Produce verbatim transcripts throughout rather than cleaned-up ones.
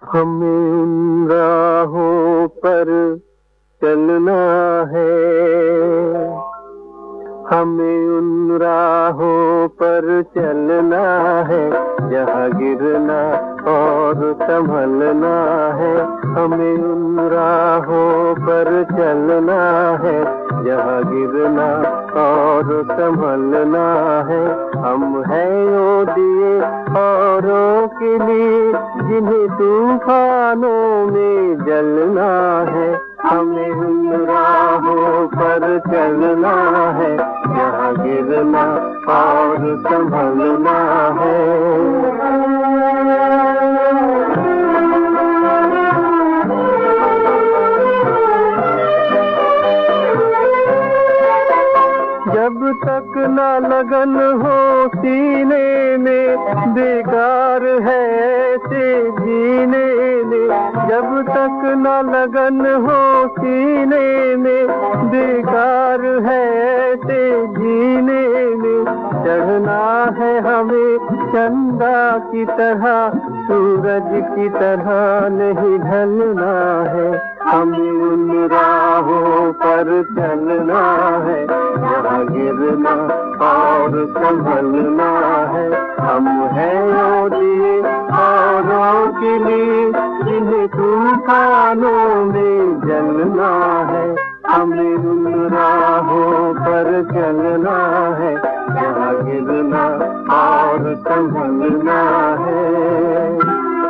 हमें उन राहों पर चलना है, हमें उन राहों पर चलना है, जहाँ गिरना और संभलना है। हमें उन राहों पर चलना है, जहाँ गिरना और संभलना है। हम हैं वो दिए औरों के लिए, जिन्हें तूफानों में जलना है। हमें उन राहों पर चलना है, जहाँ गिरना और संभलना है। जब तक न लगन हो सीने में, बेकार है ऐसे जीने में। जब तक न लगन हो सीने में, बेकार है ऐसे जीने में। चढ़ना है हमें चंदा की तरह, सूरज की तरह नहीं ढलना है। हमें उन राहों पर चलना है, जहाँ गिरना और संभलना है। हम हैं वो दिए औरों के लिए, जिन्हें तूफानों में जलना है। हमें उन राहों पर चलना है, जहाँ गिरना और संभलना है।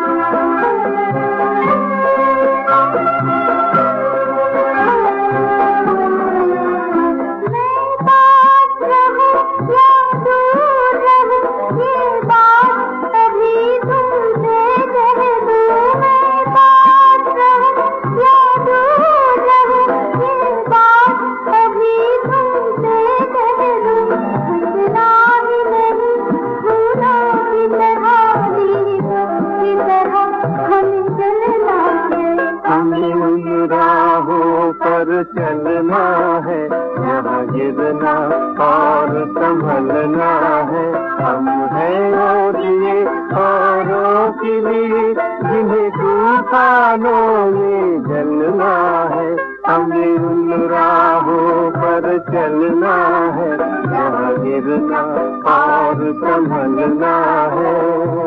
पर चलना है, यहाँ गिरना और संभलना है। हम हैं वो दिए औरों के लिए, जिन्हें तूफानों में जलना है। हमें उन राहों पर चलना है, यहाँ गिरना और संभलना है।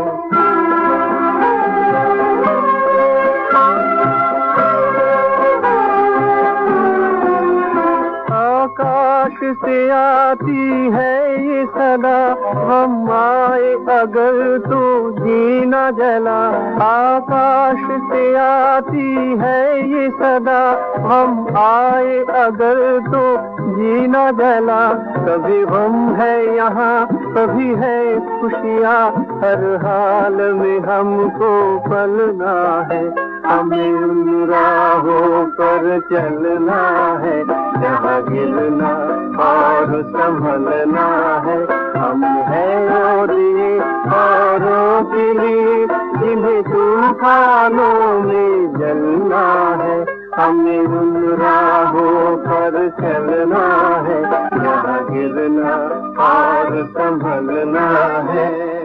आकाश से आती है ये सदा, हम आए अगर तो जीना जला। आकाश से आती है ये सदा, हम आए अगर तो जीना जला। कभी हम है यहाँ, कभी है खुशियाँ, हर हाल में हमको पलना है। हमें उन राहों पर चलना है, जहाँ गिरना और संभलना है। हम हैं वो दिए औरों के लिए, जिन्हें तूफानों में जलना है। हमें उन राहों पर चलना है, जहाँ गिरना और संभलना है।